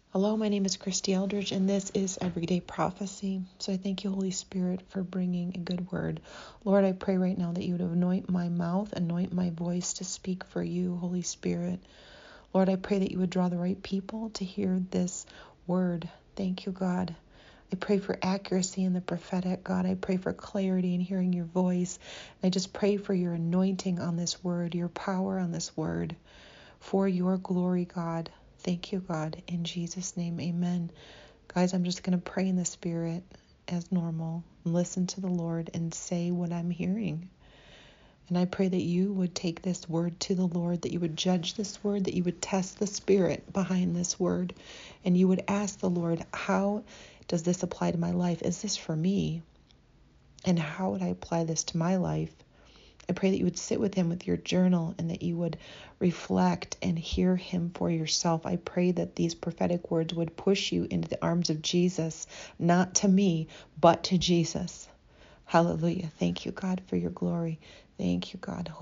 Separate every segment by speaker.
Speaker 1: Hello, my name is Christy Eldridge, and this is Everyday Prophecy. So I thank you, Holy Spirit, for bringing a good word. Lord, I pray right now that you would anoint my mouth, anoint my voice to speak for you, Holy Spirit. Lord, I pray that you would draw the right people to hear this word. Thank you, God. I pray for accuracy in the prophetic, God. I pray for clarity in hearing your voice. I just pray for your anointing on this word, your power on this word, for your glory, God. Thank you, God. In Jesus' name, amen. Guys, I'm just going to pray in the Spirit as normal, listen to the Lord, and say what I'm hearing. And I pray that you would take this word to the Lord, that you would judge this word, that you would test the spirit behind this word, and you would ask the Lord, how does this apply to my life? Is this for me? And how would I apply this to my life? I pray that you would sit with him with your journal and that you would reflect and hear him for yourself. I pray that these prophetic words would push you into the arms of Jesus, not to me, but to Jesus. Hallelujah. Thank you, God, for your glory. Thank you, God.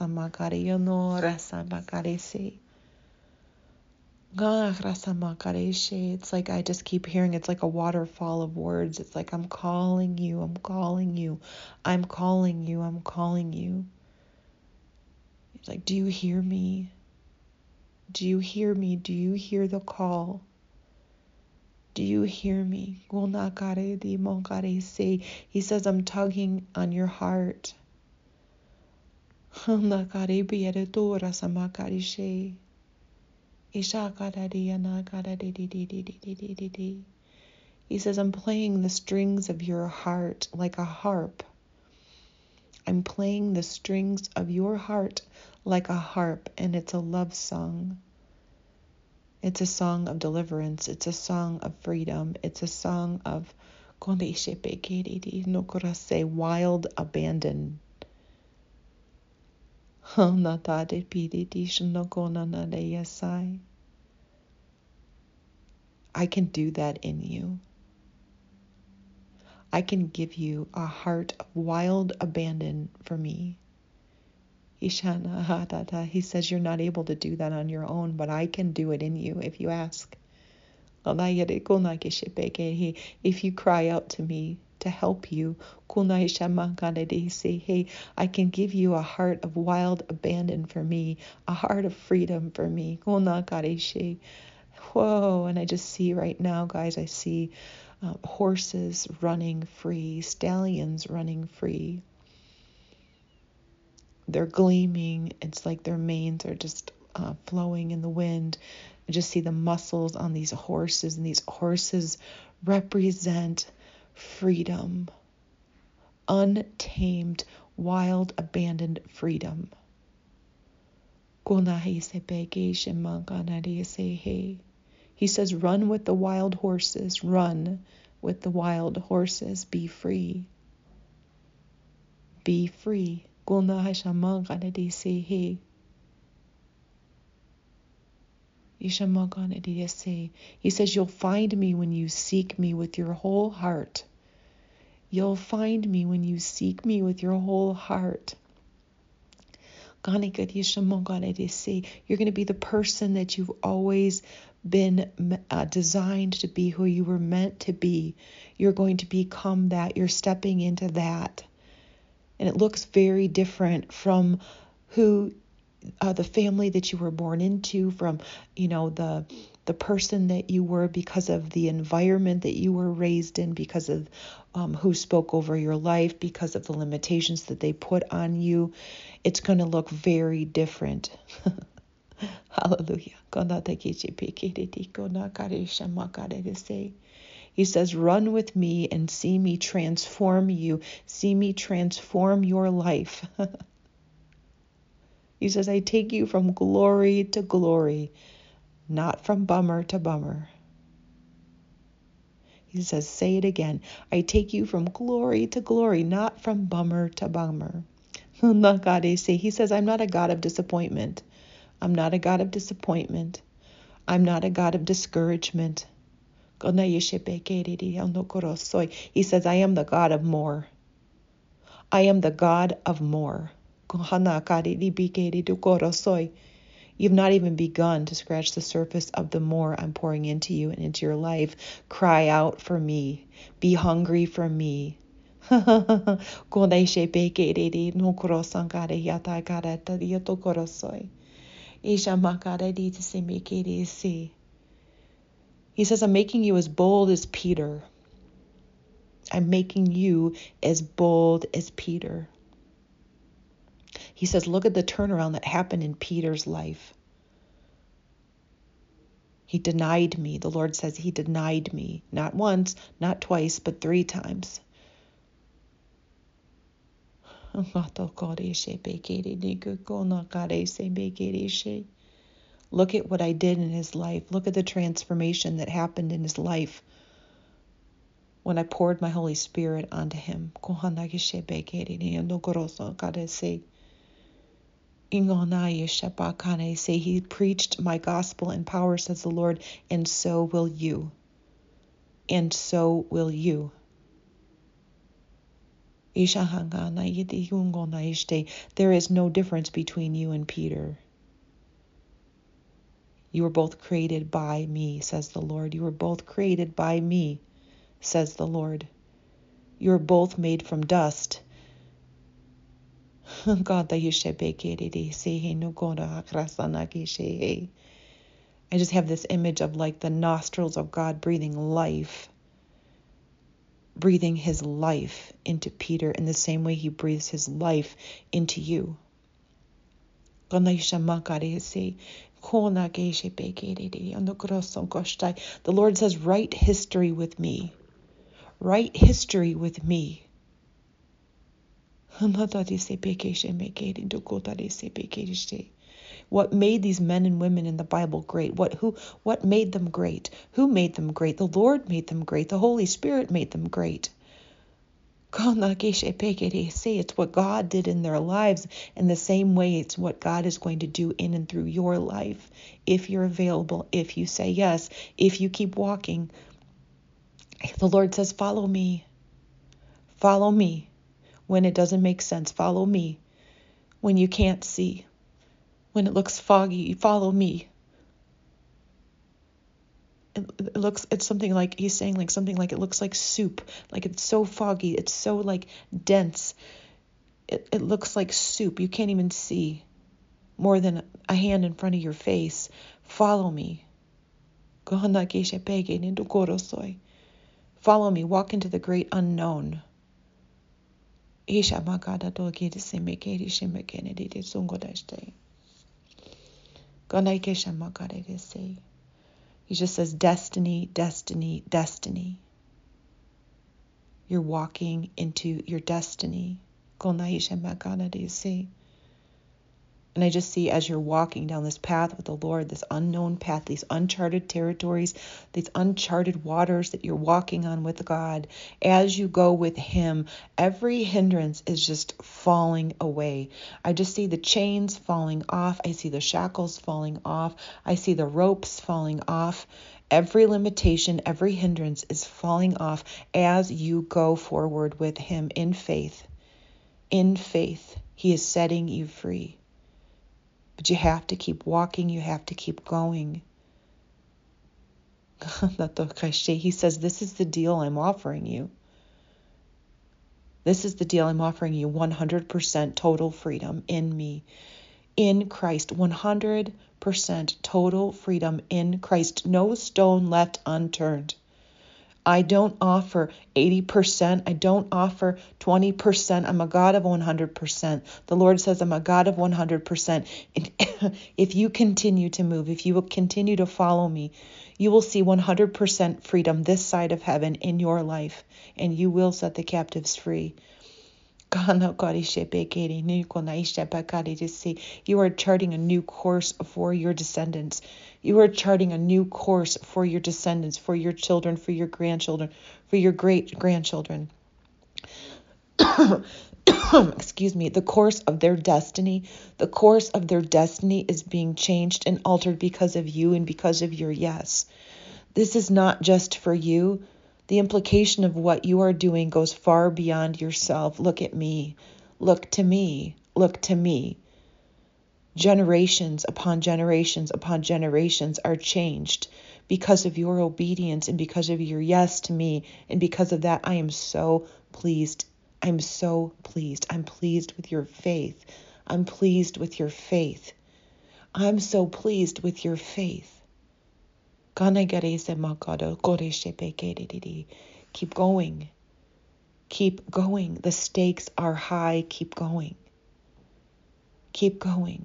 Speaker 1: It's like I just keep hearing, it's like a waterfall of words. It's like I'm calling you, I'm calling you, I'm calling you, I'm calling you. It's like, do you hear me? Do you hear me? Do you hear the call? Do you hear me? He says, I'm tugging on your heart. He says, I'm playing the strings of your heart like a harp. I'm playing the strings of your heart like a harp, and it's a love song. It's a song of deliverance. It's a song of freedom. It's a song of wild abandon. I can do that in you. I can give you a heart of wild abandon for me. He says you're not able to do that on your own, but I can do it in you if you ask. If you cry out to me to help you, hey, I can give you a heart of wild abandon for me, a heart of freedom for me. Whoa, and I just see right now, guys, I see horses running free, stallions running free. They're gleaming. It's like their manes are just flowing in the wind. I just see the muscles on these horses, and these horses represent freedom, untamed, wild, abandoned freedom. He says, run with the wild horses, run with the wild horses, be free. Be free. He says, you'll find me when you seek me with your whole heart. You'll find me when you seek me with your whole heart. You're going to be the person that you've always been designed to be, who you were meant to be. You're going to become that. You're stepping into that. And it looks very different from who the family that you were born into, from, the person that you were, because of the environment that you were raised in, because of who spoke over your life, because of the limitations that they put on you. It's going to look very different. Hallelujah. He says, run with me and see me transform you. See me transform your life. He says, I take you from glory to glory, not from bummer to bummer. He says, say it again. I take you from glory to glory, not from bummer to bummer. He says, I'm not a God of disappointment. I'm not a God of disappointment. I'm not a God of discouragement. He says, I am the God of more. I am the God of more. You've not even begun to scratch the surface of the more I'm pouring into you and into your life. Cry out for me. Be hungry for me. He says, I'm making you as bold as Peter. I'm making you as bold as Peter. He says, look at the turnaround that happened in Peter's life. He denied me. The Lord says he denied me. Not once, not twice, but 3 times. Look at what I did in his life. Look at the transformation that happened in his life when I poured my Holy Spirit onto him. He preached my gospel in power, says the Lord, and so will you. And so will you. There is no difference between you and Peter. You were both created by me, says the Lord. You were both created by me, says the Lord. You are both made from dust. I just have this image of like the nostrils of God breathing life, breathing his life into Peter in the same way he breathes his life into you. The Lord says, write history with me. Write history with me. What made these men and women in the Bible great? What made them great? Who made them great? The Lord made them great. The Holy Spirit made them great. It's what God did in their lives. In the same way, it's what God is going to do in and through your life. If you're available, if you say yes, if you keep walking. The Lord says, follow me. Follow me. When it doesn't make sense, follow me. When you can't see, when it looks foggy, follow me. It's something like, he's saying like something like it looks like soup, like it's so foggy, it's so like dense. It looks like soup. You can't even see more than a hand in front of your face. Follow me. Follow me. Walk into the great unknown. He just says destiny, destiny, destiny. You're walking into your destiny. And I just see as you're walking down this path with the Lord, this unknown path, these uncharted territories, these uncharted waters that you're walking on with God, as you go with him, every hindrance is just falling away. I just see the chains falling off. I see the shackles falling off. I see the ropes falling off. Every limitation, every hindrance is falling off as you go forward with him in faith. In faith, he is setting you free. But you have to keep walking. You have to keep going. He says, this is the deal I'm offering you. This is the deal I'm offering you. 100% total freedom in me. In Christ. 100% total freedom in Christ. No stone left unturned. I don't offer 80%. I don't offer 20%. I'm a God of 100%. The Lord says I'm a God of 100%. And if you continue to move, if you will continue to follow me, you will see 100% freedom this side of heaven in your life, and you will set the captives free. You are charting a new course for your descendants. You are charting a new course for your descendants, for your children, for your grandchildren, for your great-grandchildren. Excuse me. The course of their destiny is being changed and altered because of you and because of your yes. This is not just for you. The implication of what you are doing goes far beyond yourself. Look at me. Look to me. Look to me. Generations upon generations upon generations are changed because of your obedience and because of your yes to me. And because of that, I am so pleased. I'm so pleased. I'm pleased with your faith. I'm pleased with your faith. I'm so pleased with your faith. Keep going. Keep going. The stakes are high. Keep going. Keep going.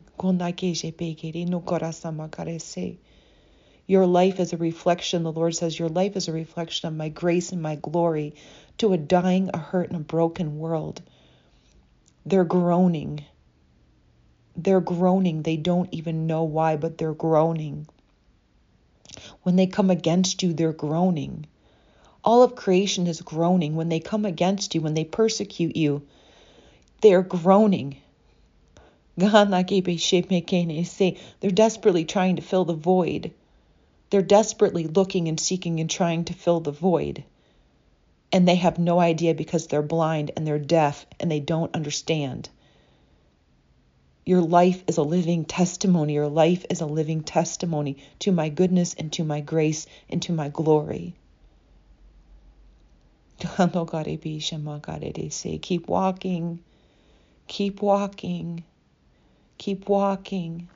Speaker 1: Your life is a reflection, the Lord says, your life is a reflection of my grace and my glory to a dying, a hurt, and a broken world. They're groaning. They're groaning. They don't even know why, but they're groaning. When they come against you, they're groaning. All of creation is groaning. When they come against you, when they persecute you, they're groaning. They're desperately trying to fill the void. They're desperately looking and seeking and trying to fill the void. And they have no idea because they're blind and they're deaf and they don't understand. Your life is a living testimony. Your life is a living testimony to my goodness and to my grace and to my glory. Keep walking. Keep walking. Keep walking.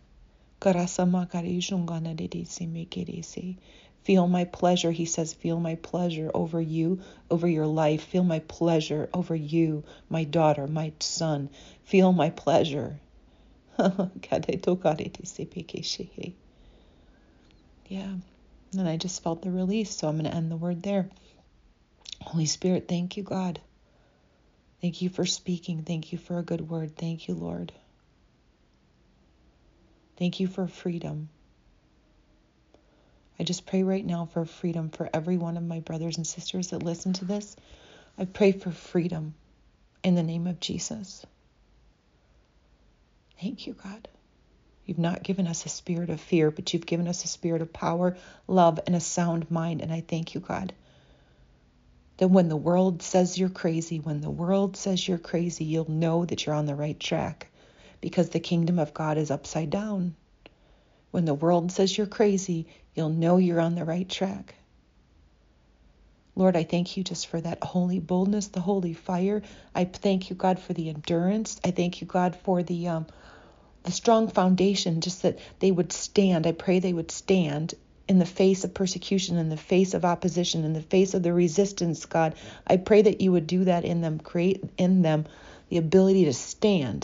Speaker 1: Feel my pleasure, he says, feel my pleasure over you, over your life. Feel my pleasure over you, my daughter, my son. Feel my pleasure. Yeah. And I just felt the release, so I'm going to end the word there. Holy Spirit, thank you, God. Thank you for speaking. Thank you for a good word. Thank you, Lord. Thank you for freedom. I just pray right now for freedom for every one of my brothers and sisters that listen to this. I pray for freedom in the name of Jesus. Thank you, God. You've not given us a spirit of fear, but you've given us a spirit of power, love, and a sound mind. And I thank you, God, that when the world says you're crazy, you'll know that you're on the right track because the kingdom of God is upside down. When the world says you're crazy, you'll know you're on the right track. Lord, I thank you just for that holy boldness, the holy fire. I thank you, God, for the endurance. I thank you, God, for the strong foundation, just that they would stand. I pray they would stand in the face of persecution, in the face of opposition, in the face of the resistance, God. I pray that you would do that in them, create in them the ability to stand.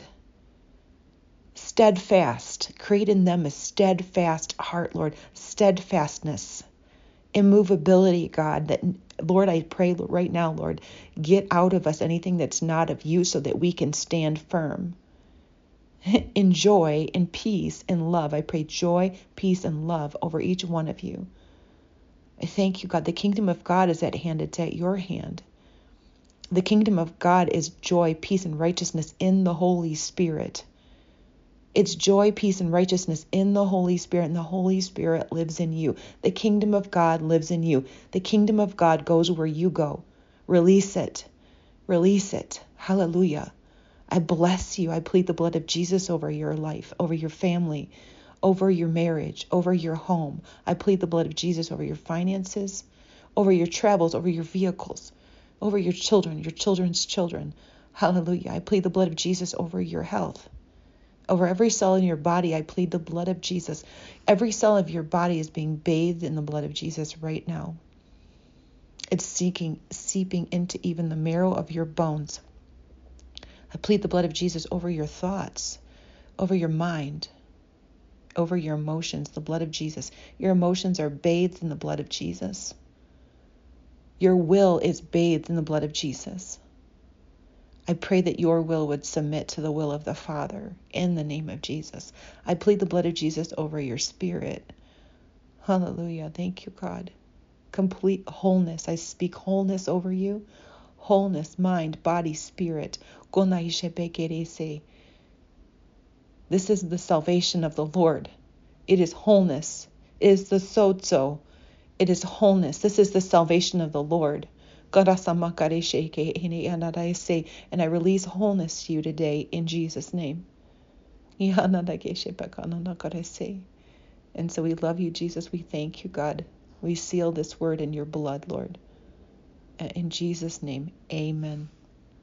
Speaker 1: Steadfast. Create in them a steadfast heart, Lord. Steadfastness. Immovability, God. That, Lord, I pray right now, Lord, get out of us anything that's not of you so that we can stand firm. In joy, in peace, in love. I pray joy, peace, and love over each one of you. I thank you, God. The kingdom of God is at hand. It's at your hand. The kingdom of God is joy, peace, and righteousness in the Holy Spirit. It's joy, peace, and righteousness in the Holy Spirit, and the Holy Spirit lives in you. The kingdom of God lives in you. The kingdom of God goes where you go. Release it. Release it. Hallelujah. I bless you. I plead the blood of Jesus over your life, over your family, over your marriage, over your home. I plead the blood of Jesus over your finances, over your travels, over your vehicles, over your children, your children's children. Hallelujah. I plead the blood of Jesus over your health. Over every cell in your body, I plead the blood of Jesus. Every cell of your body is being bathed in the blood of Jesus right now. It's seeping into even the marrow of your bones. I plead the blood of Jesus over your thoughts, over your mind, over your emotions, the blood of Jesus. Your emotions are bathed in the blood of Jesus. Your will is bathed in the blood of Jesus. I pray that your will would submit to the will of the Father in the name of Jesus. I plead the blood of Jesus over your spirit. Hallelujah. Thank you, God. Complete wholeness. I speak wholeness over you. Wholeness, mind, body, spirit. This is the salvation of the Lord. It is wholeness. It is the sozo. It is wholeness. This is the salvation of the Lord. And I release wholeness to you today in Jesus' name. And so we love you, Jesus. We thank you, God. We seal this word in your blood, Lord. In Jesus' name, amen.